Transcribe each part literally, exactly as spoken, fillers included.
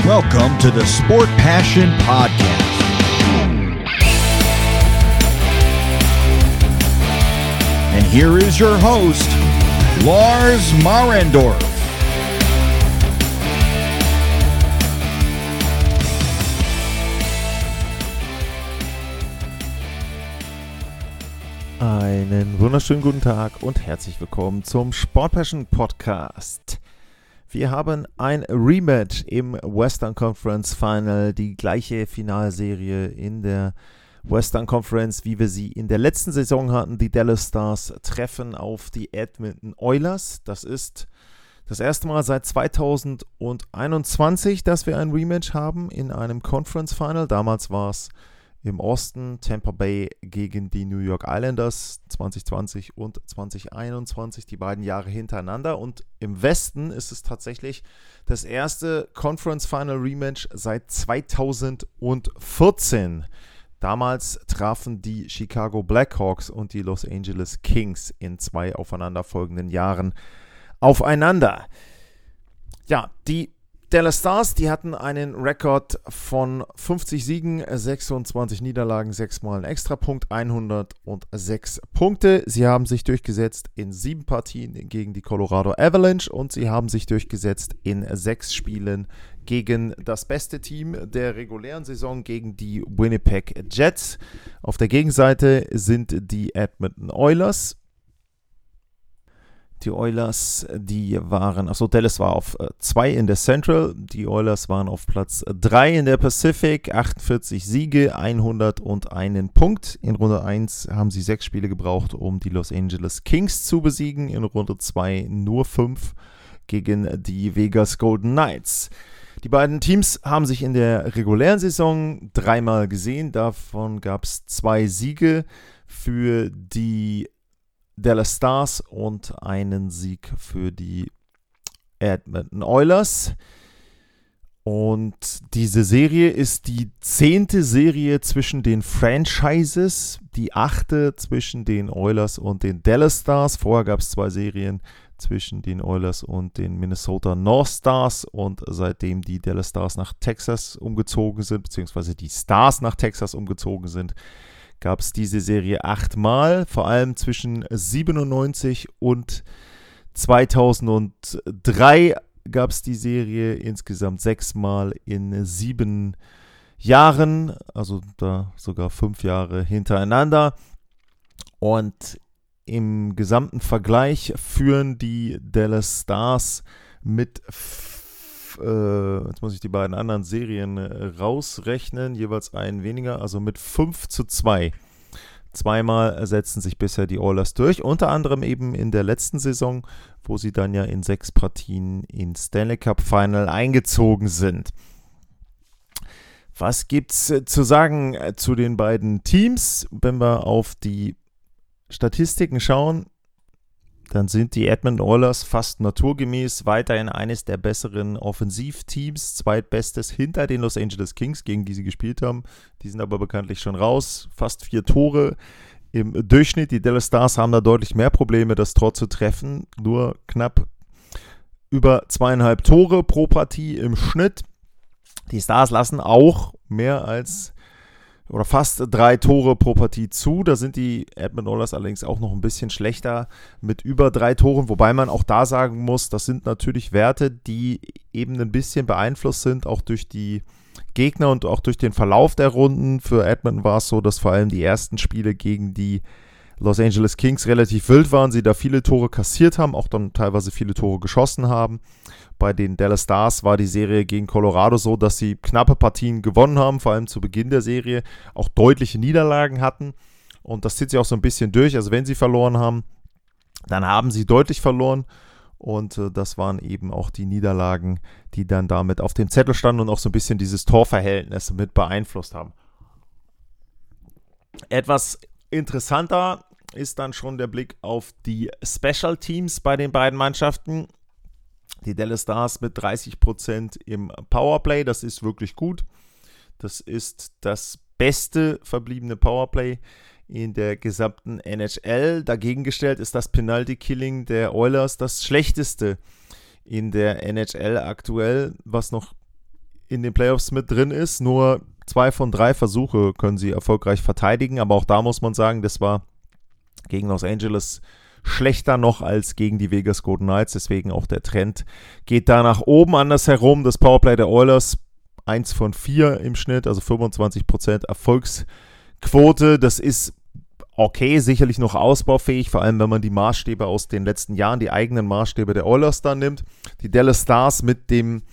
Welcome to the Sport Passion Podcast. And here is your host, Lars Marendorf. Einen wunderschönen guten Tag und herzlich willkommen zum Sport Passion Podcast. Wir haben ein Rematch im Western Conference Final, die gleiche Finalserie in der Western Conference, wie wir sie in der letzten Saison hatten. Die Dallas Stars treffen auf die Edmonton Oilers. Das ist das erste Mal seit zweitausendeinundzwanzig, dass wir ein Rematch haben in einem Conference Final. Damals war es im Osten Tampa Bay gegen die New York Islanders zwanzig zwanzig und zwanzig einundzwanzig, die beiden Jahre hintereinander. Und im Westen ist es tatsächlich das erste Conference Final Rematch seit zweitausendvierzehn. Damals trafen die Chicago Blackhawks und die Los Angeles Kings in zwei aufeinanderfolgenden Jahren aufeinander. Ja, die Dallas Stars, die hatten einen Rekord von fünfzig Siegen, sechsundzwanzig Niederlagen, sechs Mal einen Extrapunkt, hundertsechs Punkte. Sie haben sich durchgesetzt in sieben Partien gegen die Colorado Avalanche und sie haben sich durchgesetzt in sechs Spielen gegen das beste Team der regulären Saison, gegen die Winnipeg Jets. Auf der Gegenseite sind die Edmonton Oilers. Die Oilers, die waren, achso, Dallas war auf zwei in der Central, die Oilers waren auf Platz drei in der Pacific, achtundvierzig Siege, hunderteins Punkt. In Runde eins haben sie sechs Spiele gebraucht, um die Los Angeles Kings zu besiegen, in Runde zwei nur fünf gegen die Vegas Golden Knights. Die beiden Teams haben sich in der regulären Saison dreimal gesehen, davon gab es zwei Siege für die Dallas Stars und einen Sieg für die Edmonton Oilers. Und diese Serie ist die zehnte Serie zwischen den Franchises, die achte zwischen den Oilers und den Dallas Stars. Vorher gab es zwei Serien zwischen den Oilers und den Minnesota North Stars. Und seitdem die Dallas Stars nach Texas umgezogen sind, beziehungsweise die Stars nach Texas umgezogen sind, gab es diese Serie achtmal, vor allem zwischen siebenundneunzig und zweitausenddrei gab es die Serie insgesamt sechsmal in sieben Jahren, also da sogar fünf Jahre hintereinander. Und im gesamten Vergleich führen die Dallas Stars mit Äh, jetzt muss ich die beiden anderen Serien äh, rausrechnen, jeweils einen weniger, also mit fünf zu zwei. Zweimal setzen sich bisher die Oilers durch, unter anderem eben in der letzten Saison, wo sie dann ja in sechs Partien ins Stanley Cup Final eingezogen sind. Was gibt's äh, zu sagen äh, zu den beiden Teams? Wenn wir auf die Statistiken schauen, dann sind die Edmonton Oilers fast naturgemäß weiterhin eines der besseren Offensivteams, zweitbestes hinter den Los Angeles Kings, gegen die sie gespielt haben. Die sind aber bekanntlich schon raus, fast vier Tore im Durchschnitt. Die Dallas Stars haben da deutlich mehr Probleme, das Tor zu treffen, nur knapp über zweieinhalb Tore pro Partie im Schnitt. Die Stars lassen auch mehr als oder fast drei Tore pro Partie zu. Da sind die Edmonton Oilers allerdings auch noch ein bisschen schlechter mit über drei Toren, wobei man auch da sagen muss, das sind natürlich Werte, die eben ein bisschen beeinflusst sind, auch durch die Gegner und auch durch den Verlauf der Runden. Für Edmonton war es so, dass vor allem die ersten Spiele gegen die Los Angeles Kings relativ wild waren, sie da viele Tore kassiert haben, auch dann teilweise viele Tore geschossen haben. Bei den Dallas Stars war die Serie gegen Colorado so, dass sie knappe Partien gewonnen haben, vor allem zu Beginn der Serie, auch deutliche Niederlagen hatten. Und das zieht sich auch so ein bisschen durch. Also wenn sie verloren haben, dann haben sie deutlich verloren. Und äh, das waren eben auch die Niederlagen, die dann damit auf dem Zettel standen und auch so ein bisschen dieses Torverhältnis mit beeinflusst haben. Etwas interessanter ist dann schon der Blick auf die Special Teams bei den beiden Mannschaften. Die Dallas Stars mit dreißig Prozent im Powerplay, das ist wirklich gut. Das ist das beste verbliebene Powerplay in der gesamten N H L. Dagegen gestellt ist das Penalty-Killing der Oilers das schlechteste in der N H L aktuell, was noch in den Playoffs mit drin ist. Nur zwei von drei Versuche können sie erfolgreich verteidigen, aber auch da muss man sagen, das war gegen Los Angeles schlechter noch als gegen die Vegas Golden Knights, deswegen auch der Trend geht da nach oben. Andersherum, das Powerplay der Oilers, eins von vier im Schnitt, also fünfundzwanzig Prozent Erfolgsquote, das ist okay, sicherlich noch ausbaufähig, vor allem wenn man die Maßstäbe aus den letzten Jahren, die eigenen Maßstäbe der Oilers da nimmt. Die Dallas Stars mit dem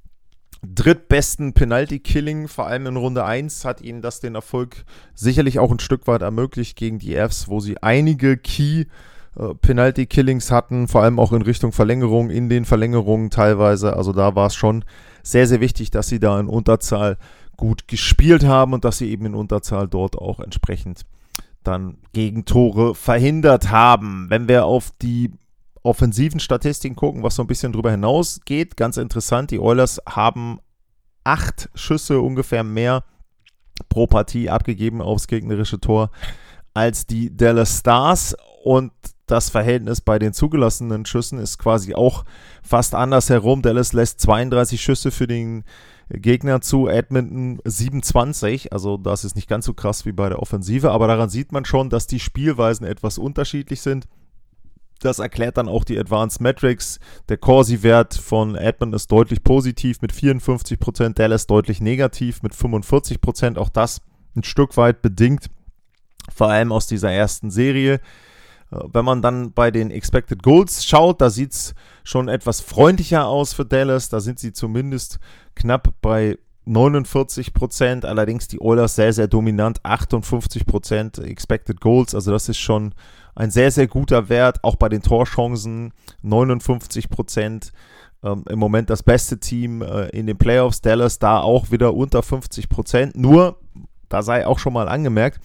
drittbesten Penalty-Killing, vor allem in Runde eins, hat ihnen das den Erfolg sicherlich auch ein Stück weit ermöglicht gegen die Avs, wo sie einige Key äh, Penalty-Killings hatten, vor allem auch in Richtung Verlängerung, in den Verlängerungen teilweise. Also da war es schon sehr, sehr wichtig, dass sie da in Unterzahl gut gespielt haben und dass sie eben in Unterzahl dort auch entsprechend dann Gegentore verhindert haben. Wenn wir auf die offensiven Statistiken gucken, was so ein bisschen drüber hinausgeht, ganz interessant, die Oilers haben acht Schüsse ungefähr mehr pro Partie abgegeben aufs gegnerische Tor als die Dallas Stars und das Verhältnis bei den zugelassenen Schüssen ist quasi auch fast andersherum. Dallas lässt zweiunddreißig Schüsse für den Gegner zu, Edmonton siebenundzwanzig, also das ist nicht ganz so krass wie bei der Offensive, aber daran sieht man schon, dass die Spielweisen etwas unterschiedlich sind. Das erklärt dann auch die Advanced Metrics. Der Corsi-Wert von Edmonton ist deutlich positiv mit vierundfünfzig Prozent, Dallas deutlich negativ mit fünfundvierzig Prozent. Auch das ein Stück weit bedingt, vor allem aus dieser ersten Serie. Wenn man dann bei den Expected Goals schaut, da sieht es schon etwas freundlicher aus für Dallas. Da sind sie zumindest knapp bei neunundvierzig Prozent. Allerdings die Oilers sehr, sehr dominant, achtundfünfzig Prozent Expected Goals. Also das ist schon ein sehr, sehr guter Wert, auch bei den Torchancen, neunundfünfzig Prozent. Ähm, im Moment das beste Team äh, in den Playoffs, Dallas da auch wieder unter fünfzig Prozent. Nur, da sei auch schon mal angemerkt,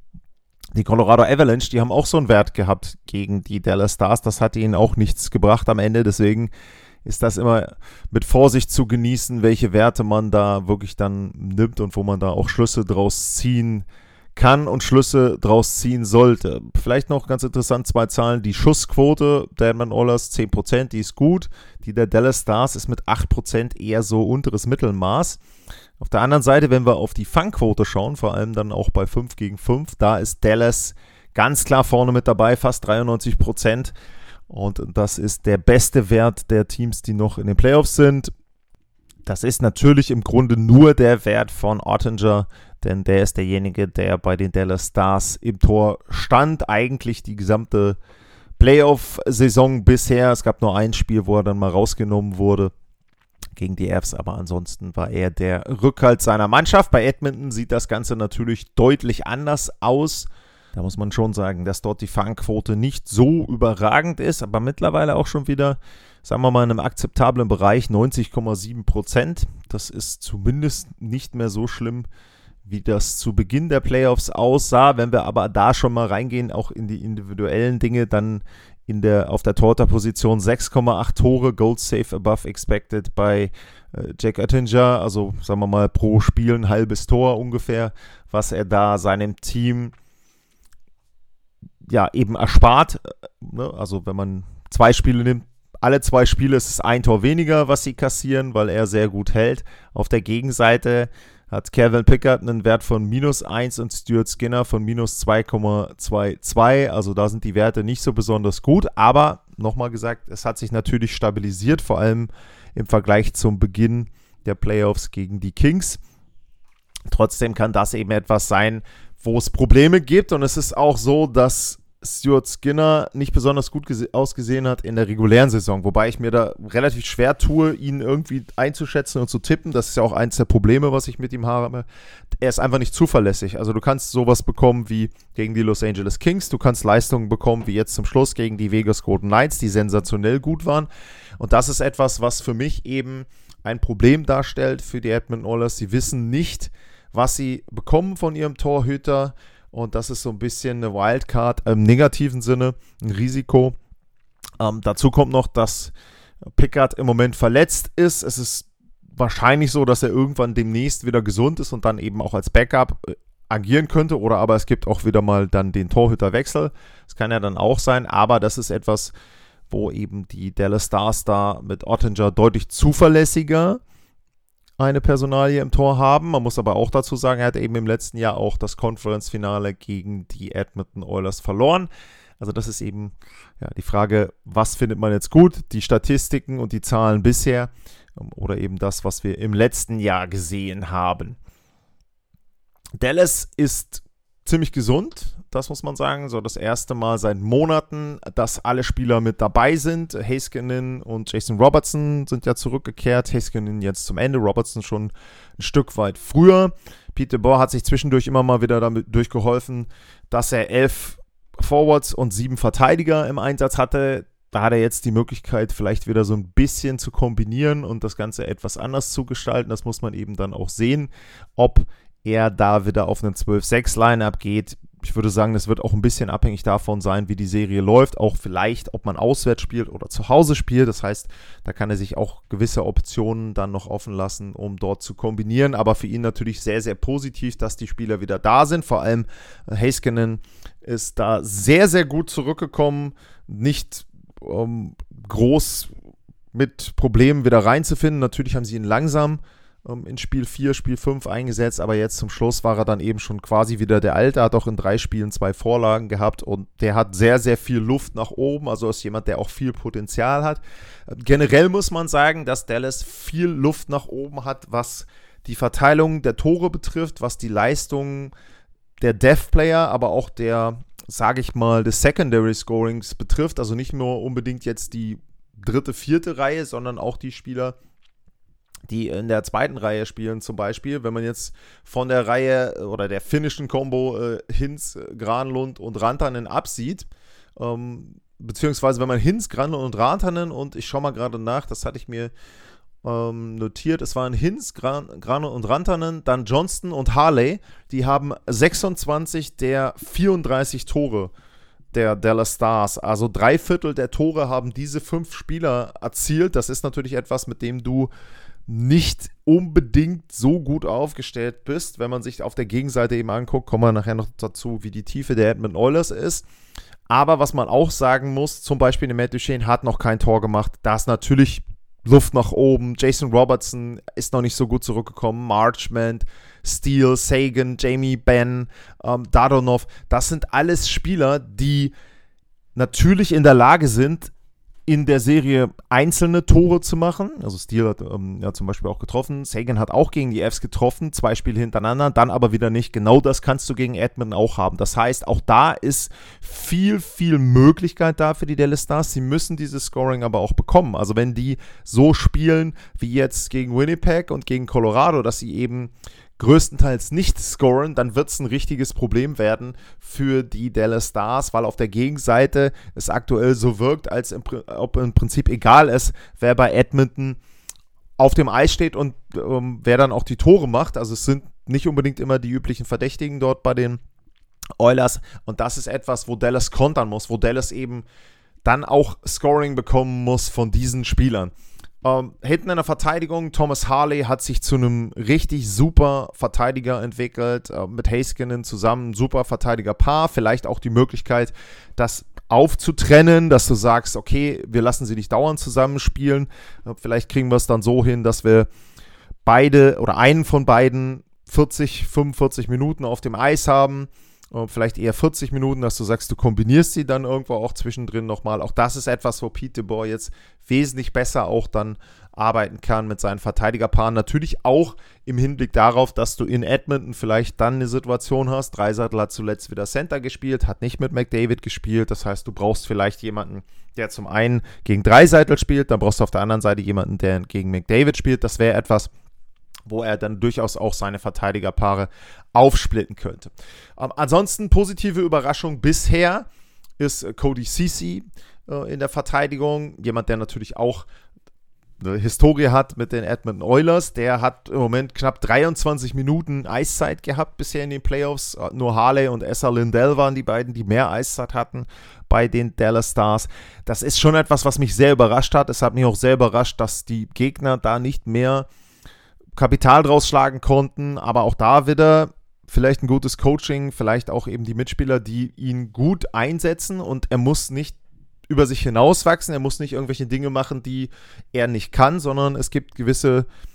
die Colorado Avalanche, die haben auch so einen Wert gehabt gegen die Dallas Stars. Das hat ihnen auch nichts gebracht am Ende, deswegen ist das immer mit Vorsicht zu genießen, welche Werte man da wirklich dann nimmt und wo man da auch Schlüsse draus ziehen kann und Schlüsse draus ziehen sollte. Vielleicht noch ganz interessant, zwei Zahlen. Die Schussquote der Edmonton Oilers zehn Prozent, die ist gut. Die der Dallas Stars ist mit acht Prozent eher so unteres Mittelmaß. Auf der anderen Seite, wenn wir auf die Fangquote schauen, vor allem dann auch bei fünf gegen fünf, da ist Dallas ganz klar vorne mit dabei, fast dreiundneunzig Prozent. Und das ist der beste Wert der Teams, die noch in den Playoffs sind. Das ist natürlich im Grunde nur der Wert von Oettinger, denn der ist derjenige, der bei den Dallas Stars im Tor stand. Eigentlich die gesamte Playoff-Saison bisher. Es gab nur ein Spiel, wo er dann mal rausgenommen wurde gegen die Avs, aber ansonsten war er der Rückhalt seiner Mannschaft. Bei Edmonton sieht das Ganze natürlich deutlich anders aus. Da muss man schon sagen, dass dort die Fangquote nicht so überragend ist, aber mittlerweile auch schon wieder, sagen wir mal, in einem akzeptablen Bereich, neunzig Komma sieben Prozent. Das ist zumindest nicht mehr so schlimm, wie das zu Beginn der Playoffs aussah. Wenn wir aber da schon mal reingehen, auch in die individuellen Dinge, dann in der, auf der Torhüterposition sechs Komma acht Tore, Goal Save above expected bei äh, Jack Oettinger, also sagen wir mal pro Spiel ein halbes Tor ungefähr, was er da seinem Team ja eben erspart. Ne? Also wenn man zwei Spiele nimmt, alle zwei Spiele ist es ein Tor weniger, was sie kassieren, weil er sehr gut hält. Auf der Gegenseite hat Kevin Pickard einen Wert von minus eins und Stuart Skinner von minus zwei Komma zweiundzwanzig. Also da sind die Werte nicht so besonders gut. Aber nochmal gesagt, es hat sich natürlich stabilisiert, vor allem im Vergleich zum Beginn der Playoffs gegen die Kings. Trotzdem kann das eben etwas sein, wo es Probleme gibt. Und es ist auch so, dass Stuart Skinner nicht besonders gut gese- ausgesehen hat in der regulären Saison, wobei ich mir da relativ schwer tue, ihn irgendwie einzuschätzen und zu tippen. Das ist ja auch eins der Probleme, was ich mit ihm habe. Er ist einfach nicht zuverlässig. Also du kannst sowas bekommen wie gegen die Los Angeles Kings, du kannst Leistungen bekommen wie jetzt zum Schluss gegen die Vegas Golden Knights, die sensationell gut waren. Und das ist etwas, was für mich eben ein Problem darstellt für die Edmonton Oilers. Sie wissen nicht, was sie bekommen von ihrem Torhüter. Und das ist so ein bisschen eine Wildcard im negativen Sinne, ein Risiko. Ähm, dazu kommt noch, dass Pickard im Moment verletzt ist. Es ist wahrscheinlich so, dass er irgendwann demnächst wieder gesund ist und dann eben auch als Backup äh, agieren könnte. Oder aber es gibt auch wieder mal dann den Torhüterwechsel. Das kann ja dann auch sein. Aber das ist etwas, wo eben die Dallas Stars da mit Oettinger deutlich zuverlässiger eine Personalie im Tor haben. Man muss aber auch dazu sagen, er hat eben im letzten Jahr auch das Conference-Finale gegen die Edmonton Oilers verloren. Also das ist eben ja, die Frage, was findet man jetzt gut? Die Statistiken und die Zahlen bisher oder eben das, was wir im letzten Jahr gesehen haben. Dallas ist ziemlich gesund, das muss man sagen. So das erste Mal seit Monaten, dass alle Spieler mit dabei sind. Heiskanen und Jason Robertson sind ja zurückgekehrt. Heiskanen jetzt zum Ende, Robertson schon ein Stück weit früher. Pete DeBoer hat sich zwischendurch immer mal wieder damit durchgeholfen, dass er elf Forwards und sieben Verteidiger im Einsatz hatte. Da hat er jetzt die Möglichkeit, vielleicht wieder so ein bisschen zu kombinieren und das Ganze etwas anders zu gestalten. Das muss man eben dann auch sehen, ob er da wieder auf einen zwölf sechs Line-Up geht. Ich würde sagen, das wird auch ein bisschen abhängig davon sein, wie die Serie läuft. Auch vielleicht, ob man auswärts spielt oder zu Hause spielt. Das heißt, da kann er sich auch gewisse Optionen dann noch offen lassen, um dort zu kombinieren. Aber für ihn natürlich sehr, sehr positiv, dass die Spieler wieder da sind. Vor allem Heiskanen ist da sehr, sehr gut zurückgekommen. Nicht um, groß mit Problemen wieder reinzufinden. Natürlich haben sie ihn langsam in Spiel vier, Spiel fünf eingesetzt, aber jetzt zum Schluss war er dann eben schon quasi wieder der Alte, hat auch in drei Spielen zwei Vorlagen gehabt und der hat sehr, sehr viel Luft nach oben, also ist jemand, der auch viel Potenzial hat. Generell muss man sagen, dass Dallas viel Luft nach oben hat, was die Verteilung der Tore betrifft, was die Leistung der Depth-Player, aber auch der, sage ich mal, des Secondary Scorings betrifft, also nicht nur unbedingt jetzt die dritte, vierte Reihe, sondern auch die Spieler, die in der zweiten Reihe spielen zum Beispiel. Wenn man jetzt von der Reihe oder der finnischen Combo äh, Hintz, Granlund und Rantanen absieht, ähm, beziehungsweise wenn man Hintz, Granlund und Rantanen und ich schaue mal gerade nach, das hatte ich mir ähm, notiert, es waren Hintz, Gran, Granlund und Rantanen, dann Johnston und Harley, die haben sechsundzwanzig der vierunddreißig Tore der Dallas Stars. Also drei Viertel der Tore haben diese fünf Spieler erzielt. Das ist natürlich etwas, mit dem du nicht unbedingt so gut aufgestellt bist, wenn man sich auf der Gegenseite eben anguckt, kommen wir nachher noch dazu, wie die Tiefe der Edmonton Oilers ist. Aber was man auch sagen muss, zum Beispiel Matt Duchene hat noch kein Tor gemacht, da ist natürlich Luft nach oben. Jason Robertson ist noch nicht so gut zurückgekommen, Marchment, Steele, Sagan, Jamie Benn, ähm, Dadonov, das sind alles Spieler, die natürlich in der Lage sind, in der Serie einzelne Tore zu machen. Also Steele hat ähm, ja zum Beispiel auch getroffen. Sagan hat auch gegen die Avs getroffen, zwei Spiele hintereinander, dann aber wieder nicht. Genau das kannst du gegen Edmonton auch haben. Das heißt, auch da ist viel, viel Möglichkeit da für die Dallas Stars. Sie müssen dieses Scoring aber auch bekommen. Also wenn die so spielen wie jetzt gegen Winnipeg und gegen Colorado, dass sie eben größtenteils nicht scoren, dann wird es ein richtiges Problem werden für die Dallas Stars, weil auf der Gegenseite es aktuell so wirkt, als im, ob im Prinzip egal ist, wer bei Edmonton auf dem Eis steht und ähm, wer dann auch die Tore macht. Also es sind nicht unbedingt immer die üblichen Verdächtigen dort bei den Oilers und das ist etwas, wo Dallas kontern muss, wo Dallas eben dann auch Scoring bekommen muss von diesen Spielern. Ähm, hinten in der Verteidigung, Thomas Harley hat sich zu einem richtig super Verteidiger entwickelt, äh, mit Heiskanen zusammen, super Verteidigerpaar, vielleicht auch die Möglichkeit, das aufzutrennen, dass du sagst, okay, wir lassen sie nicht dauernd zusammenspielen, äh, vielleicht kriegen wir es dann so hin, dass wir beide oder einen von beiden vierzig, fünfundvierzig Minuten auf dem Eis haben, vielleicht eher vierzig Minuten, dass du sagst, du kombinierst sie dann irgendwo auch zwischendrin nochmal. Auch das ist etwas, wo Pete DeBoer jetzt wesentlich besser auch dann arbeiten kann mit seinen Verteidigerpaaren. Natürlich auch im Hinblick darauf, dass du in Edmonton vielleicht dann eine Situation hast. Draisaitl hat zuletzt wieder Center gespielt, hat nicht mit McDavid gespielt. Das heißt, du brauchst vielleicht jemanden, der zum einen gegen Draisaitl spielt, dann brauchst du auf der anderen Seite jemanden, der gegen McDavid spielt. Das wäre etwas, wo er dann durchaus auch seine Verteidigerpaare aufsplitten könnte. Ähm, ansonsten positive Überraschung bisher ist äh, Cody Ceci äh, in der Verteidigung. Jemand, der natürlich auch eine Historie hat mit den Edmonton Oilers. Der hat im Moment knapp dreiundzwanzig Minuten Eiszeit gehabt bisher in den Playoffs. Äh, nur Harley und Esa Lindell waren die beiden, die mehr Eiszeit hatten bei den Dallas Stars. Das ist schon etwas, was mich sehr überrascht hat. Es hat mich auch sehr überrascht, dass die Gegner da nicht mehr Kapital draus schlagen konnten, aber auch da wieder vielleicht ein gutes Coaching, vielleicht auch eben die Mitspieler, die ihn gut einsetzen und er muss nicht über sich hinauswachsen, er muss nicht irgendwelche Dinge machen, die er nicht kann, sondern es gibt gewisse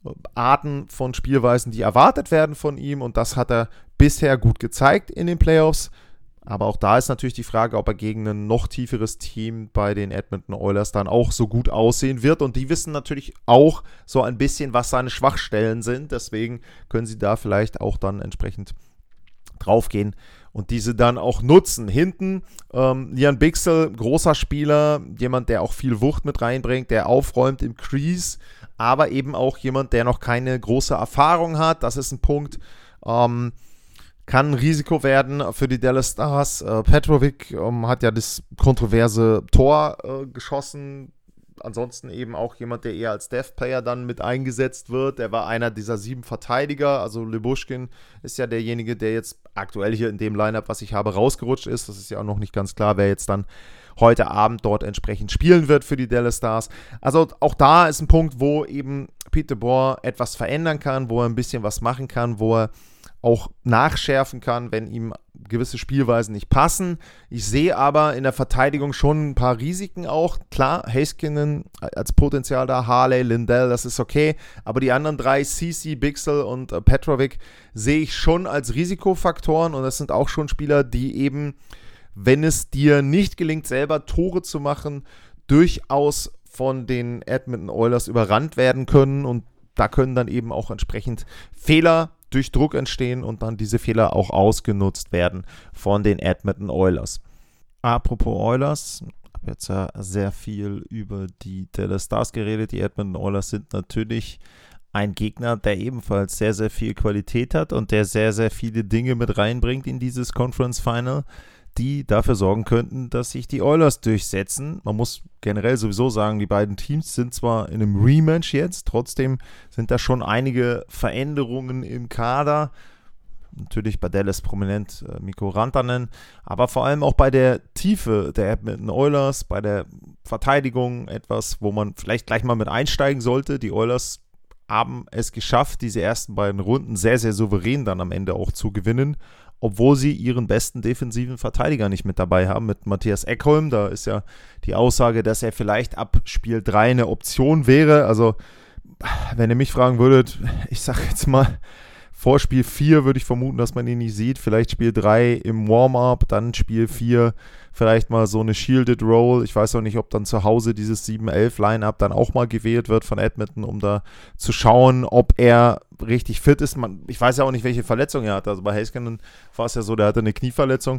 Arten von Spielweisen, die erwartet werden von ihm, und das hat er bisher gut gezeigt in den Playoffs. Aber auch da ist natürlich die Frage, ob er gegen ein noch tieferes Team bei den Edmonton Oilers dann auch so gut aussehen wird. Und die wissen natürlich auch so ein bisschen, was seine Schwachstellen sind. Deswegen können sie da vielleicht auch dann entsprechend draufgehen und diese dann auch nutzen. Hinten ähm, Lian Bichsel, großer Spieler, jemand, der auch viel Wucht mit reinbringt, der aufräumt im Crease, aber eben auch jemand, der noch keine große Erfahrung hat. Das ist ein Punkt, ähm, kann ein Risiko werden für die Dallas Stars. Äh, Petrovic ähm, hat ja das kontroverse Tor äh, geschossen. Ansonsten eben auch jemand, der eher als Death-Player dann mit eingesetzt wird. Der war einer dieser sieben Verteidiger. Also Lyubushkin ist ja derjenige, der jetzt aktuell hier in dem Lineup, was ich habe, rausgerutscht ist. Das ist ja auch noch nicht ganz klar, wer jetzt dann heute Abend dort entsprechend spielen wird für die Dallas Stars. Also auch da ist ein Punkt, wo eben Pete DeBoer etwas verändern kann, wo er ein bisschen was machen kann, wo er auch nachschärfen kann, wenn ihm gewisse Spielweisen nicht passen. Ich sehe aber in der Verteidigung schon ein paar Risiken auch. Klar, Heiskanen als Potenzial da, Harley, Lindell, das ist okay. Aber die anderen drei, Ceci, Bichsel und äh, Petrovic, sehe ich schon als Risikofaktoren. Und das sind auch schon Spieler, die eben, wenn es dir nicht gelingt, selber Tore zu machen, durchaus von den Edmonton Oilers überrannt werden können. Und da können dann eben auch entsprechend Fehler durch Druck entstehen und dann diese Fehler auch ausgenutzt werden von den Edmonton Oilers. Apropos Oilers, ich habe jetzt ja sehr viel über die Dallas Stars geredet. Die Edmonton Oilers sind natürlich ein Gegner, der ebenfalls sehr, sehr viel Qualität hat und der sehr, sehr viele Dinge mit reinbringt in dieses Conference Final, die dafür sorgen könnten, dass sich die Oilers durchsetzen. Man muss generell sowieso sagen, die beiden Teams sind zwar in einem Rematch jetzt, trotzdem sind da schon einige Veränderungen im Kader. Natürlich bei Dallas prominent äh, Mikko Rantanen, aber vor allem auch bei der Tiefe der Edmonton Oilers, bei der Verteidigung etwas, wo man vielleicht gleich mal mit einsteigen sollte. Die Oilers haben es geschafft, diese ersten beiden Runden sehr, sehr souverän dann am Ende auch zu gewinnen, obwohl sie ihren besten defensiven Verteidiger nicht mit dabei haben, mit Mattias Ekholm. Da ist ja die Aussage, dass er vielleicht ab Spiel drei eine Option wäre. Also, wenn ihr mich fragen würdet, ich sage jetzt mal, vor Spiel vier würde ich vermuten, dass man ihn nicht sieht. Vielleicht Spiel drei im Warm-Up, dann Spiel vier vielleicht mal so eine Shielded Roll. Ich weiß auch nicht, ob dann zu Hause dieses sieben elf Line-Up dann auch mal gewählt wird von Edmonton, um da zu schauen, ob er richtig fit ist. Man, ich weiß ja auch nicht, welche Verletzung er hat. Also bei Heiskanen war es ja so, der hatte eine Knieverletzung.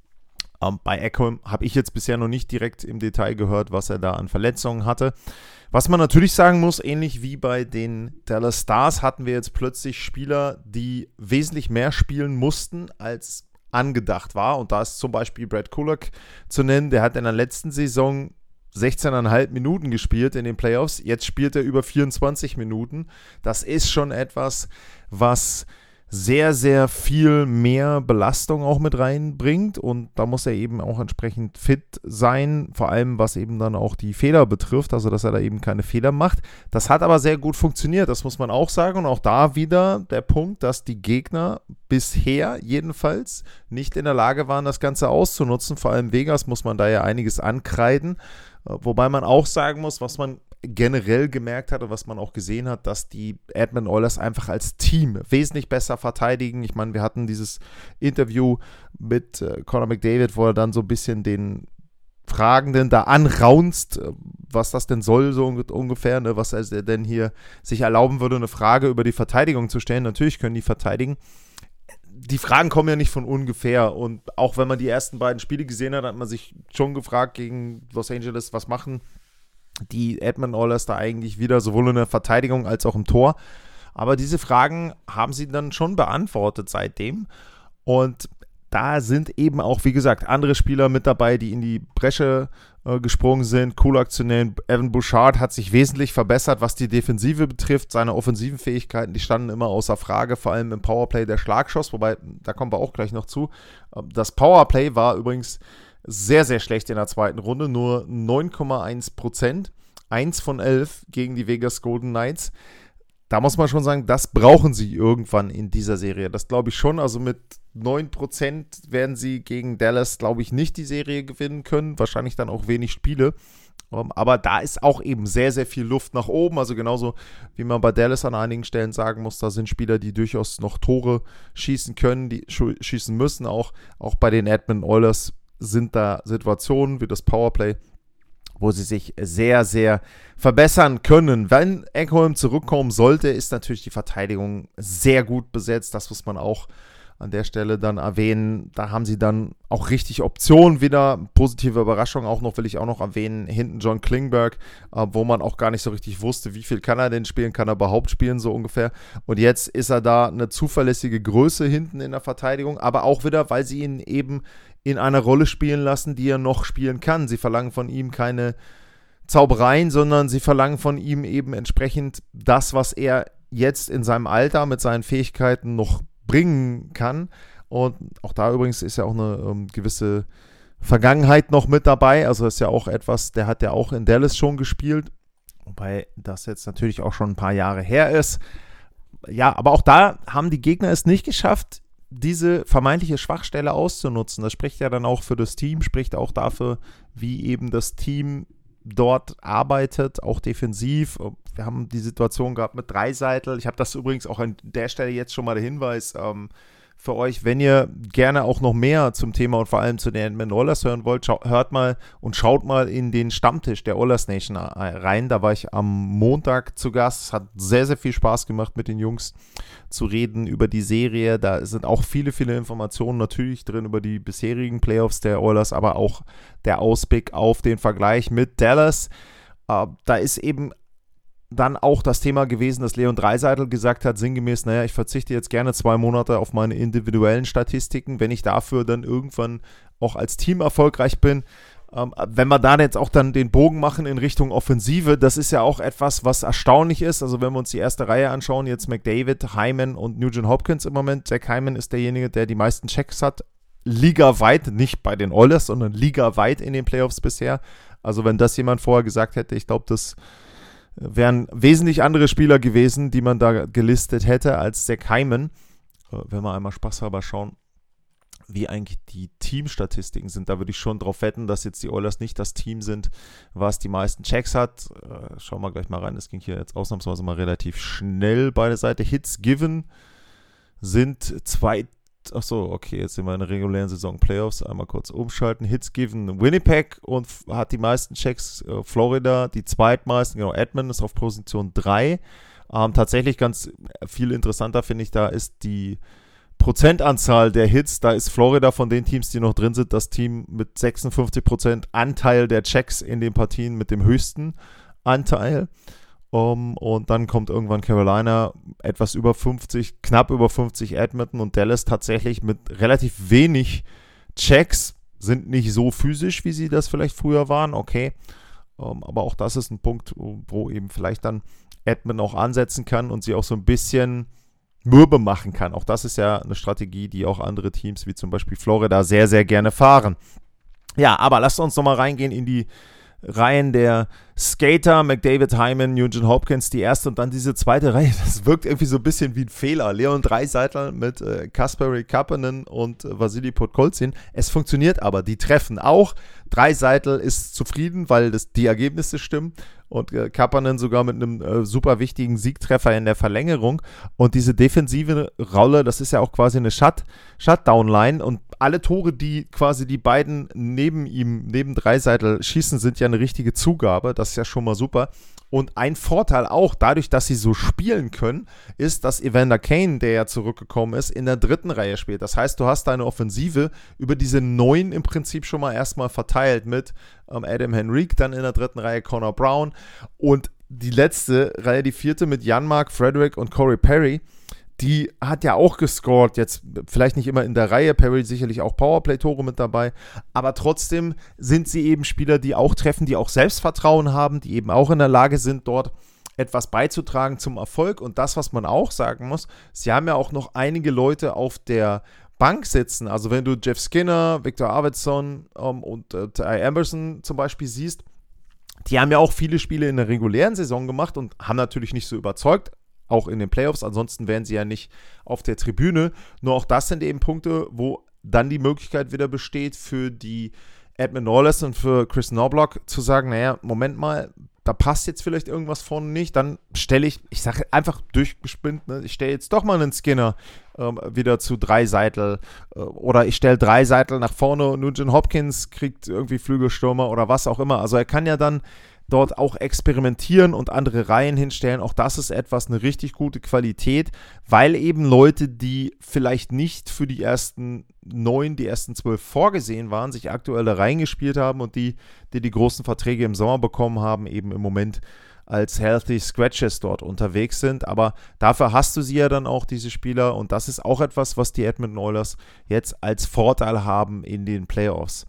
Ähm, bei Ekholm habe ich jetzt bisher noch nicht direkt im Detail gehört, was er da an Verletzungen hatte. Was man natürlich sagen muss, ähnlich wie bei den Dallas Stars hatten wir jetzt plötzlich Spieler, die wesentlich mehr spielen mussten, als angedacht war. Und da ist zum Beispiel Brad Kulak zu nennen. Der hat in der letzten Saison sechzehn Komma fünf Minuten gespielt in den Playoffs. Jetzt spielt er über vierundzwanzig Minuten. Das ist schon etwas, was sehr, sehr viel mehr Belastung auch mit reinbringt, und da muss er eben auch entsprechend fit sein, vor allem was eben dann auch die Fehler betrifft, also dass er da eben keine Fehler macht. Das hat aber sehr gut funktioniert, das muss man auch sagen, und auch da wieder der Punkt, dass die Gegner bisher jedenfalls nicht in der Lage waren, das Ganze auszunutzen. Vor allem Vegas muss man da ja einiges ankreiden, wobei man auch sagen muss, was man generell gemerkt hat und was man auch gesehen hat, dass die Edmonton Oilers einfach als Team wesentlich besser verteidigen. Ich meine, wir hatten dieses Interview mit äh, Connor McDavid, wo er dann so ein bisschen den Fragenden da anraunzt, was das denn soll, so ungefähr, ne? Was er denn hier sich erlauben würde, eine Frage über die Verteidigung zu stellen. Natürlich können die verteidigen. Die Fragen kommen ja nicht von ungefähr, und auch wenn man die ersten beiden Spiele gesehen hat, hat man sich schon gefragt gegen Los Angeles, was machen die Edmonton Oilers da eigentlich wieder, sowohl in der Verteidigung als auch im Tor. Aber diese Fragen haben sie dann schon beantwortet seitdem, und da sind eben auch, wie gesagt, andere Spieler mit dabei, die in die Bresche äh, gesprungen sind. Kulak zu nennen, Evan Bouchard hat sich wesentlich verbessert, was die Defensive betrifft. Seine offensiven Fähigkeiten, die standen immer außer Frage, vor allem im Powerplay der Schlagschuss, wobei, da kommen wir auch gleich noch zu. Das Powerplay war übrigens sehr, sehr schlecht in der zweiten Runde, nur neun Komma eins Prozent, eins von elf gegen die Vegas Golden Knights. Da muss man schon sagen, das brauchen sie irgendwann in dieser Serie. Das glaube ich schon, also mit neun Prozent werden sie gegen Dallas, glaube ich, nicht die Serie gewinnen können, wahrscheinlich dann auch wenig Spiele. Um, aber da ist auch eben sehr, sehr viel Luft nach oben. Also genauso wie man bei Dallas an einigen Stellen sagen muss, da sind Spieler, die durchaus noch Tore schießen können, die sch- schießen müssen. Auch, auch bei den Edmonton Oilers sind da Situationen wie das Powerplay, wo sie sich sehr, sehr verbessern können. Wenn Ekholm zurückkommen sollte, ist natürlich die Verteidigung sehr gut besetzt. Das muss man auch an der Stelle dann erwähnen. Da haben sie dann auch richtig Optionen wieder. Positive Überraschung auch noch, will ich auch noch erwähnen. Hinten John Klingberg, äh, wo man auch gar nicht so richtig wusste, wie viel kann er denn spielen, kann er überhaupt spielen, so ungefähr. Und jetzt ist er da eine zuverlässige Größe hinten in der Verteidigung, aber auch wieder, weil sie ihn eben in einer Rolle spielen lassen, die er noch spielen kann. Sie verlangen von ihm keine Zaubereien, sondern sie verlangen von ihm eben entsprechend das, was er jetzt in seinem Alter mit seinen Fähigkeiten noch bringen kann. Und auch da übrigens ist ja auch eine ähm, gewisse Vergangenheit noch mit dabei. Also ist ja auch etwas, der hat ja auch in Dallas schon gespielt, wobei das jetzt natürlich auch schon ein paar Jahre her ist. Ja, aber auch da haben die Gegner es nicht geschafft, diese vermeintliche Schwachstelle auszunutzen. Das spricht ja dann auch für das Team, spricht auch dafür, wie eben das Team dort arbeitet, auch defensiv. Wir haben die Situation gehabt mit Draisaitl. Ich habe das übrigens auch an der Stelle jetzt schon mal der Hinweis ähm, für euch, wenn ihr gerne auch noch mehr zum Thema und vor allem zu den Edmonton Oilers hören wollt, schau, hört mal und schaut mal in den Stammtisch der Oilers Nation rein. Da war ich am Montag zu Gast. Es hat sehr, sehr viel Spaß gemacht, mit den Jungs zu reden über die Serie. Da sind auch viele, viele Informationen natürlich drin über die bisherigen Playoffs der Oilers, aber auch der Ausblick auf den Vergleich mit Dallas. Äh, da ist eben dann auch das Thema gewesen, dass Leon Draisaitl gesagt hat, sinngemäß, naja, ich verzichte jetzt gerne zwei Monate auf meine individuellen Statistiken, wenn ich dafür dann irgendwann auch als Team erfolgreich bin. Ähm, wenn wir da jetzt auch dann den Bogen machen in Richtung Offensive, das ist ja auch etwas, was erstaunlich ist. Also wenn wir uns die erste Reihe anschauen, jetzt McDavid, Hyman und Nugent Hopkins im Moment. Jack Hyman ist derjenige, der die meisten Checks hat, ligaweit, nicht bei den Oilers, sondern ligaweit in den Playoffs bisher. Also wenn das jemand vorher gesagt hätte, ich glaube, das wären wesentlich andere Spieler gewesen, die man da gelistet hätte als Zach Hyman. Wenn wir einmal spaßhalber schauen, wie eigentlich die Teamstatistiken sind, da würde ich schon drauf wetten, dass jetzt die Oilers nicht das Team sind, was die meisten Checks hat. Schauen wir gleich mal rein, das ging hier jetzt ausnahmsweise mal relativ schnell beide Seiten. Hits given sind zwei. Achso, okay, jetzt sind wir in der regulären Saison Playoffs. Einmal kurz umschalten. Hits given Winnipeg und hat die meisten Checks. Äh, Florida die zweitmeisten. Genau, Edmonton ist auf Position drei. Ähm, tatsächlich ganz viel interessanter finde ich, da ist die Prozentanzahl der Hits. Da ist Florida von den Teams, die noch drin sind, das Team mit sechsundfünfzig Prozent Anteil der Checks in den Partien mit dem höchsten Anteil. Um, und dann kommt irgendwann Carolina, etwas über fünfzig, knapp über fünfzig Edmonton und Dallas tatsächlich mit relativ wenig Checks, sind nicht so physisch, wie sie das vielleicht früher waren, okay. Um, aber auch das ist ein Punkt, wo eben vielleicht dann Edmonton auch ansetzen kann und sie auch so ein bisschen mürbe machen kann. Auch das ist ja eine Strategie, die auch andere Teams wie zum Beispiel Florida sehr, sehr gerne fahren. Ja, aber lasst uns nochmal reingehen in die Reihen der Skater, McDavid, Hyman, Nugent Hopkins, die erste und dann diese zweite Reihe. Das wirkt irgendwie so ein bisschen wie ein Fehler. Leon Draisaitl mit äh, Kasperi Kapanen und äh, Vasily Podkolzin. Es funktioniert aber, die treffen auch. Draisaitl ist zufrieden, weil das, die Ergebnisse stimmen und äh, Kapanen sogar mit einem äh, super wichtigen Siegtreffer in der Verlängerung. Und diese defensive Rolle, das ist ja auch quasi eine Shut, Shutdown-Line und alle Tore, die quasi die beiden neben ihm, neben Draisaitl schießen, sind ja eine richtige Zugabe. Das ist ja schon mal super. Und ein Vorteil auch, dadurch, dass sie so spielen können, ist, dass Evander Kane, der ja zurückgekommen ist, in der dritten Reihe spielt. Das heißt, du hast deine Offensive über diese neun im Prinzip schon mal erstmal verteilt mit ähm, Adam Henrique, dann in der dritten Reihe Connor Brown und die letzte Reihe, die vierte mit Janmark, Frederick und Corey Perry. Die hat ja auch gescored, jetzt vielleicht nicht immer in der Reihe, Perry sicherlich auch Powerplay-Tore mit dabei, aber trotzdem sind sie eben Spieler, die auch treffen, die auch Selbstvertrauen haben, die eben auch in der Lage sind, dort etwas beizutragen zum Erfolg. Und das, was man auch sagen muss, sie haben ja auch noch einige Leute auf der Bank sitzen, also wenn du Jeff Skinner, Victor Arvidsson ähm, und äh, Ty Amberson zum Beispiel siehst, die haben ja auch viele Spiele in der regulären Saison gemacht und haben natürlich nicht so überzeugt, auch in den Playoffs, ansonsten wären sie ja nicht auf der Tribüne. Nur auch das sind eben Punkte, wo dann die Möglichkeit wieder besteht für die Edmund Wallace und für Chris Knoblauch zu sagen, naja, Moment mal, da passt jetzt vielleicht irgendwas vorne nicht, dann stelle ich, ich sage einfach durchgespinnt, ne, ich stelle jetzt doch mal einen Skinner ähm, wieder zu Dreiseitel äh, oder ich stelle Dreiseitel nach vorne und Nugent Hopkins kriegt irgendwie Flügelstürmer oder was auch immer. Also er kann ja dann dort auch experimentieren und andere Reihen hinstellen. Auch das ist etwas, eine richtig gute Qualität, weil eben Leute, die vielleicht nicht für die ersten neun, die ersten zwölf vorgesehen waren, sich aktuell da reingespielt haben und die, die die großen Verträge im Sommer bekommen haben, eben im Moment als Healthy Scratches dort unterwegs sind. Aber dafür hast du sie ja dann auch, diese Spieler. Und das ist auch etwas, was die Edmonton Oilers jetzt als Vorteil haben in den Playoffs.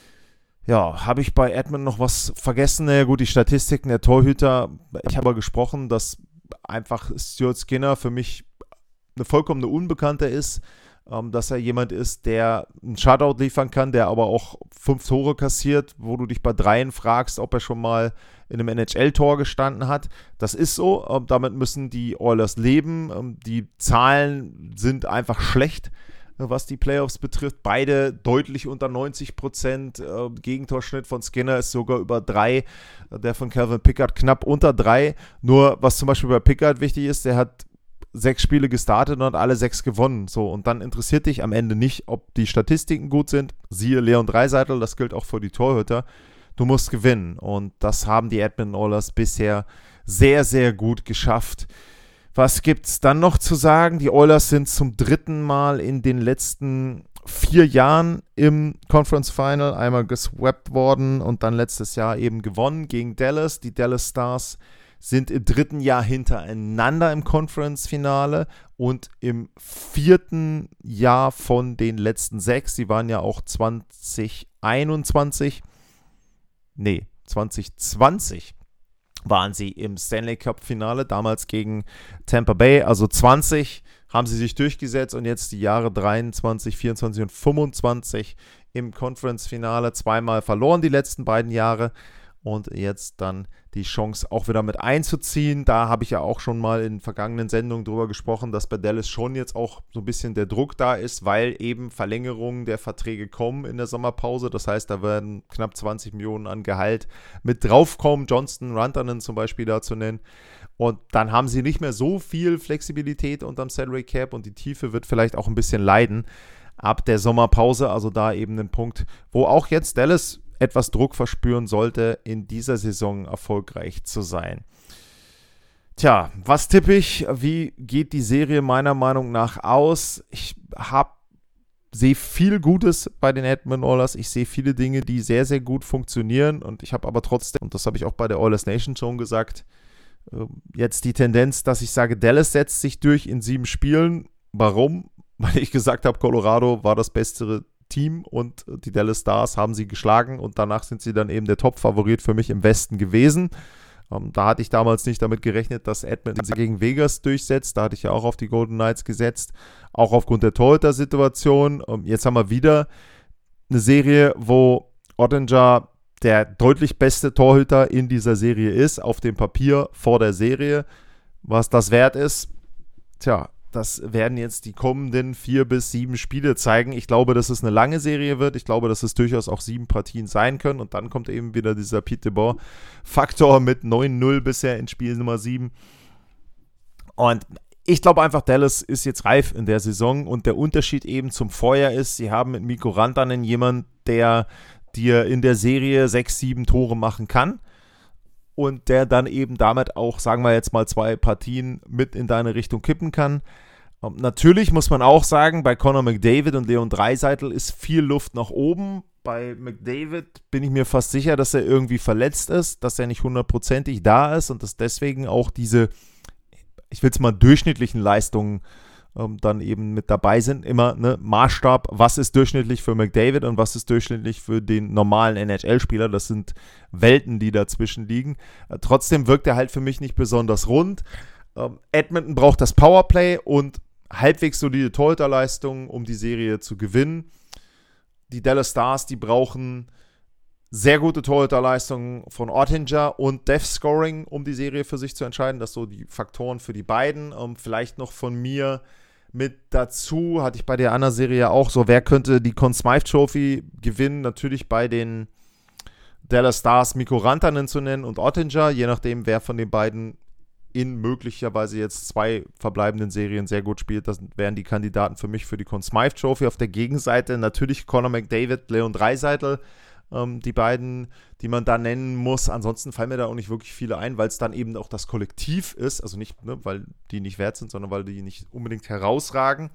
Ja, habe ich bei Edmonton noch was vergessen? Na ja, gut, die Statistiken der Torhüter. Ich habe gesprochen, dass einfach Stuart Skinner für mich eine vollkommene Unbekannte ist, ähm, dass er jemand ist, der einen Shutout liefern kann, der aber auch fünf Tore kassiert, wo du dich bei dreien fragst, ob er schon mal in einem N H L-Tor gestanden hat. Das ist so, ähm, damit müssen die Oilers leben. Ähm, die Zahlen sind einfach schlecht, was die Playoffs betrifft. Beide deutlich unter neunzig Prozent. Äh, Gegentorschnitt von Skinner ist sogar über drei. Der von Calvin Pickard knapp unter drei. Nur, was zum Beispiel bei Pickard wichtig ist, der hat sechs Spiele gestartet und hat alle sechs gewonnen. So, und dann interessiert dich am Ende nicht, ob die Statistiken gut sind. Siehe Leon Draisaitl, das gilt auch für die Torhüter. Du musst gewinnen. Und das haben die Edmonton Oilers bisher sehr, sehr gut geschafft. Was gibt es dann noch zu sagen? Die Oilers sind zum dritten Mal in den letzten vier Jahren im Conference Final einmal geswappt worden und dann letztes Jahr eben gewonnen gegen Dallas. Die Dallas Stars sind im dritten Jahr hintereinander im Conference-Finale und im vierten Jahr von den letzten sechs. Sie waren ja auch zwanzig einundzwanzig, nee, zwanzig zwanzig waren sie im Stanley Cup-Finale, damals gegen Tampa Bay, also zwanzig haben sie sich durchgesetzt und jetzt die Jahre dreiundzwanzig, vierundzwanzig und fünfundzwanzig im Conference-Finale, zweimal verloren die letzten beiden Jahre und jetzt dann die Chance auch wieder mit einzuziehen. Da habe ich ja auch schon mal in vergangenen Sendungen drüber gesprochen, dass bei Dallas schon jetzt auch so ein bisschen der Druck da ist, weil eben Verlängerungen der Verträge kommen in der Sommerpause. Das heißt, da werden knapp zwanzig Millionen an Gehalt mit draufkommen. Johnston, Rantanen zum Beispiel da zu nennen. Und dann haben sie nicht mehr so viel Flexibilität unterm Salary Cap und die Tiefe wird vielleicht auch ein bisschen leiden ab der Sommerpause. Also da eben ein Punkt, wo auch jetzt Dallas etwas Druck verspüren sollte, in dieser Saison erfolgreich zu sein. Tja, was tippe ich? Wie geht die Serie meiner Meinung nach aus? Ich habe sehe viel Gutes bei den Edmonton Oilers. Ich sehe viele Dinge, die sehr, sehr gut funktionieren. Und ich habe aber trotzdem, und das habe ich auch bei der Oilers Nation schon gesagt, jetzt die Tendenz, dass ich sage, Dallas setzt sich durch in sieben Spielen. Warum? Weil ich gesagt habe, Colorado war das bessere Team und die Dallas Stars haben sie geschlagen und danach sind sie dann eben der Top-Favorit für mich im Westen gewesen. Ähm, da hatte ich damals nicht damit gerechnet, dass Edmonton gegen Vegas durchsetzt. Da hatte ich ja auch auf die Golden Knights gesetzt, auch aufgrund der Torhüter-Situation. Ähm, jetzt haben wir wieder eine Serie, wo Oettinger der deutlich beste Torhüter in dieser Serie ist, auf dem Papier vor der Serie. Was das wert ist, tja, das werden jetzt die kommenden vier bis sieben Spiele zeigen. Ich glaube, dass es eine lange Serie wird. Ich glaube, dass es durchaus auch sieben Partien sein können. Und dann kommt eben wieder dieser Pete DeBoer-Faktor mit neun null bisher in Spiel Nummer sieben. Und ich glaube einfach, Dallas ist jetzt reif in der Saison. Und der Unterschied eben zum Vorjahr ist, sie haben mit Mikko Rantanen jemanden, der dir in der Serie sechs, sieben Tore machen kann. Und der dann eben damit auch, sagen wir jetzt mal, zwei Partien mit in deine Richtung kippen kann. Um, natürlich muss man auch sagen, bei Connor McDavid und Leon Draisaitl ist viel Luft nach oben. Bei McDavid bin ich mir fast sicher, dass er irgendwie verletzt ist, dass er nicht hundertprozentig da ist und dass deswegen auch diese, ich will es mal, durchschnittlichen Leistungen ähm, dann eben mit dabei sind. Immer ne, Maßstab, was ist durchschnittlich für McDavid und was ist durchschnittlich für den normalen N H L-Spieler. Das sind Welten, die dazwischen liegen. Äh, trotzdem wirkt er halt für mich nicht besonders rund. Ähm, Edmonton braucht das Powerplay und halbwegs solide Torhüterleistungen, um die Serie zu gewinnen. Die Dallas Stars, die brauchen sehr gute Torhüterleistungen von Oettinger und Death Scoring, um die Serie für sich zu entscheiden. Das sind so die Faktoren für die beiden. Ähm, vielleicht noch von mir mit dazu. Hatte ich bei der anderen Serie ja auch so, wer könnte die Conn Smythe Trophy gewinnen? Natürlich bei den Dallas Stars Mikko Rantanen zu nennen und Oettinger, je nachdem, wer von den beiden in möglicherweise jetzt zwei verbleibenden Serien sehr gut spielt. Das wären die Kandidaten für mich für die Conn Smythe Trophy. Auf der Gegenseite natürlich Connor McDavid, Leon Draisaitl, ähm, die beiden, die man da nennen muss. Ansonsten fallen mir da auch nicht wirklich viele ein, weil es dann eben auch das Kollektiv ist. Also nicht, ne, weil die nicht wert sind, sondern weil die nicht unbedingt herausragen.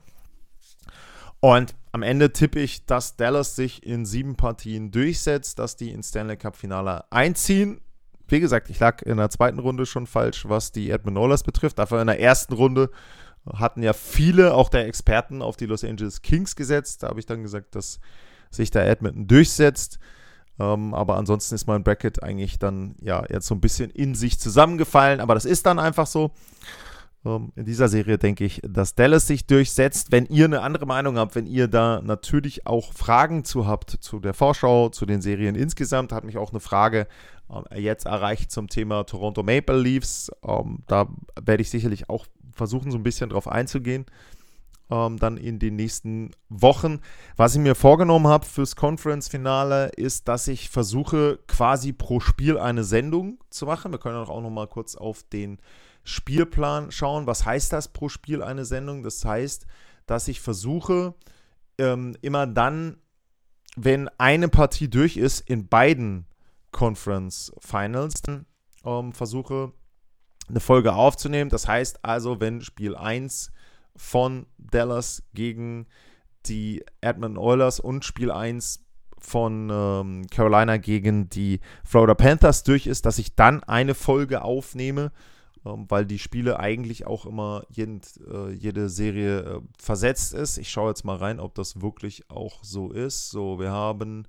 Und am Ende tippe ich, dass Dallas sich in sieben Partien durchsetzt, dass die ins Stanley Cup-Finale einziehen. Wie gesagt, ich lag in der zweiten Runde schon falsch, was die Edmonton Oilers betrifft. Dafür in der ersten Runde hatten ja viele, auch der Experten, auf die Los Angeles Kings gesetzt. Da habe ich dann gesagt, dass sich der Edmonton durchsetzt. Ähm, aber ansonsten ist mein Bracket eigentlich dann ja jetzt so ein bisschen in sich zusammengefallen. Aber das ist dann einfach so. Ähm, in dieser Serie denke ich, dass Dallas sich durchsetzt. Wenn ihr eine andere Meinung habt, wenn ihr da natürlich auch Fragen zu habt, zu der Vorschau, zu den Serien insgesamt, hat mich auch eine Frage jetzt erreicht zum Thema Toronto Maple Leafs. Ähm, da werde ich sicherlich auch versuchen, so ein bisschen drauf einzugehen, ähm, dann in den nächsten Wochen. Was ich mir vorgenommen habe fürs Conference-Finale ist, dass ich versuche, quasi pro Spiel eine Sendung zu machen. Wir können auch noch mal kurz auf den Spielplan schauen. Was heißt das, pro Spiel eine Sendung? Das heißt, dass ich versuche, ähm, immer dann, wenn eine Partie durch ist, in beiden Conference Finals, ähm, versuche eine Folge aufzunehmen. Das heißt also, wenn Spiel eins von Dallas gegen die Edmonton Oilers und Spiel eins von ähm, Carolina gegen die Florida Panthers durch ist, dass ich dann eine Folge aufnehme, ähm, weil die Spiele eigentlich auch immer jeden, äh, jede Serie äh, versetzt ist. Ich schaue jetzt mal rein, ob das wirklich auch so ist. So, wir haben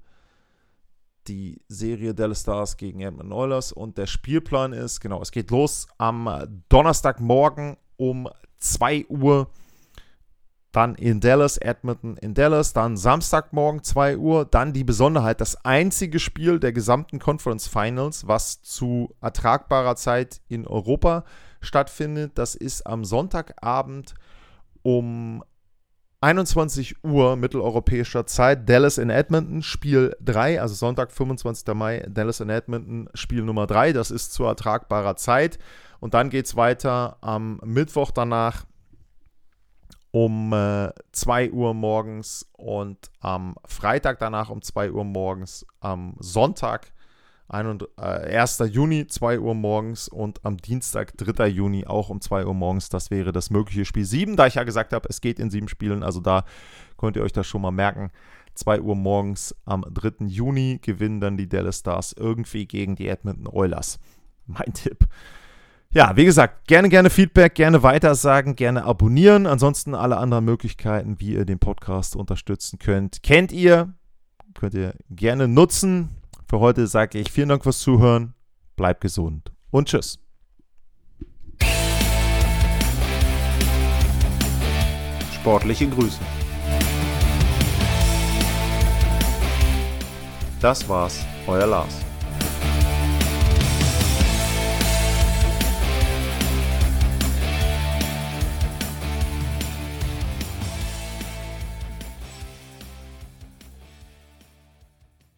die Serie Dallas Stars gegen Edmonton Oilers und der Spielplan ist, genau, es geht los am Donnerstagmorgen um zwei Uhr, dann in Dallas, Edmonton in Dallas, dann Samstagmorgen zwei Uhr, dann die Besonderheit, das einzige Spiel der gesamten Conference Finals, was zu ertragbarer Zeit in Europa stattfindet, das ist am Sonntagabend um einundzwanzig Uhr mitteleuropäischer Zeit, Dallas in Edmonton, Spiel drei, also Sonntag, fünfundzwanzigster Mai, Dallas in Edmonton, Spiel Nummer drei, das ist zu ertragbarer Zeit. Und dann geht es weiter am Mittwoch danach um äh, zwei Uhr morgens und am Freitag danach um zwei Uhr morgens, am Sonntag, erster Juni, zwei Uhr morgens und am Dienstag, dritter Juni, auch um zwei Uhr morgens. Das wäre das mögliche Spiel sieben, da ich ja gesagt habe, es geht in sieben Spielen. Also da könnt ihr euch das schon mal merken. zwei Uhr morgens am dritten Juni gewinnen dann die Dallas Stars irgendwie gegen die Edmonton Oilers. Mein Tipp. Ja, wie gesagt, gerne, gerne Feedback, gerne weitersagen, gerne abonnieren. Ansonsten alle anderen Möglichkeiten, wie ihr den Podcast unterstützen könnt, kennt ihr. Könnt ihr gerne nutzen. Für heute sage ich vielen Dank fürs Zuhören, bleibt gesund und tschüss. Sportliche Grüße. Das war's, euer Lars.